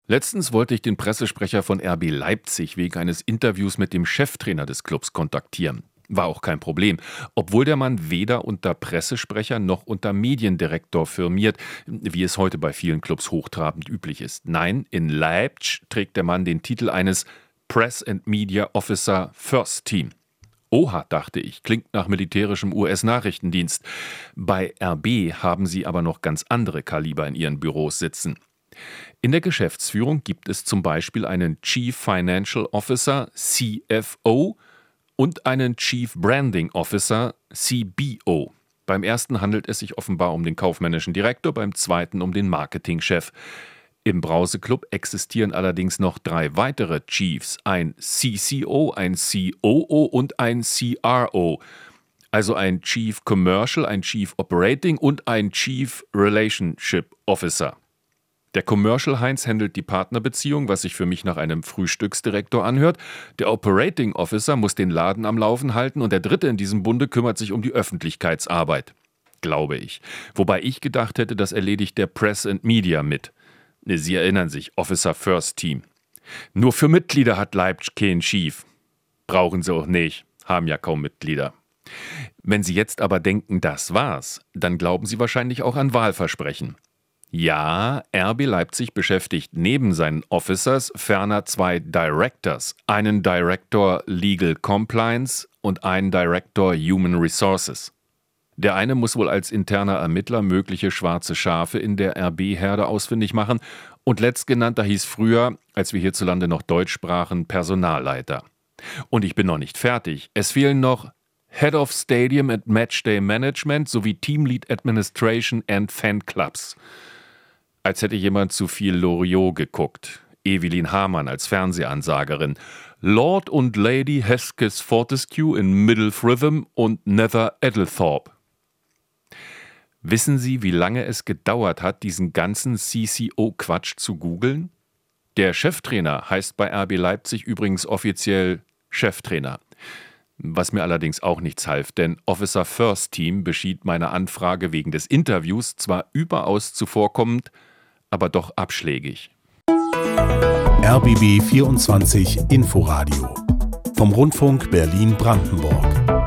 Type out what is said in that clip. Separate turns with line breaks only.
Letztens wollte ich den Pressesprecher von RB Leipzig wegen eines Interviews mit dem Cheftrainer des Clubs kontaktieren. War auch kein Problem, obwohl der Mann weder unter Pressesprecher noch unter Mediendirektor firmiert, wie es heute bei vielen Clubs hochtrabend üblich ist. Nein, in Leipzig trägt der Mann den Titel eines Press and Media Officer First Team. Oha, dachte ich, klingt nach militärischem US-Nachrichtendienst. Bei RB haben sie aber noch ganz andere Kaliber in ihren Büros sitzen. In der Geschäftsführung gibt es zum Beispiel einen Chief Financial Officer, CFO, und einen Chief Branding Officer, CBO. Beim ersten handelt es sich offenbar um den kaufmännischen Direktor, beim zweiten um den Marketingchef. Im Brauseclub existieren allerdings noch 3 weitere Chiefs, ein CCO, ein COO und ein CRO. Also ein Chief Commercial, ein Chief Operating und ein Chief Relationship Officer. Der Commercial Heinz handelt die Partnerbeziehung, was sich für mich nach einem Frühstücksdirektor anhört. Der Operating Officer muss den Laden am Laufen halten und der Dritte in diesem Bunde kümmert sich um die Öffentlichkeitsarbeit. Glaube ich. Wobei ich gedacht hätte, das erledigt der Press and Media mit. Sie erinnern sich, Officer First Team. Nur für Mitglieder hat Leipzig keinen Chief. Brauchen sie auch nicht, haben ja kaum Mitglieder. Wenn Sie jetzt aber denken, das war's, dann glauben Sie wahrscheinlich auch an Wahlversprechen. Ja, RB Leipzig beschäftigt neben seinen Officers ferner 2 Directors, einen Director Legal Compliance und einen Director Human Resources. Der eine muss wohl als interner Ermittler mögliche schwarze Schafe in der RB-Herde ausfindig machen und letztgenannter hieß früher, als wir hierzulande noch Deutsch sprachen, Personalleiter. Und ich bin noch nicht fertig. Es fehlen noch Head of Stadium and Matchday Management sowie Teamlead Administration and Fanclubs. Als hätte jemand zu viel Loriot geguckt. Evelyn Hamann als Fernsehansagerin. Lord und Lady Hesketh Fortescue in Middle Fritham und Nether Eddlethorpe. Wissen Sie, wie lange es gedauert hat, diesen ganzen CCO-Quatsch zu googeln? Der Cheftrainer heißt bei RB Leipzig übrigens offiziell Cheftrainer. Was mir allerdings auch nichts half, denn Officer First Team beschied meine Anfrage wegen des Interviews zwar überaus zuvorkommend, aber doch abschlägig.
RBB 24 Inforadio vom Rundfunk Berlin-Brandenburg.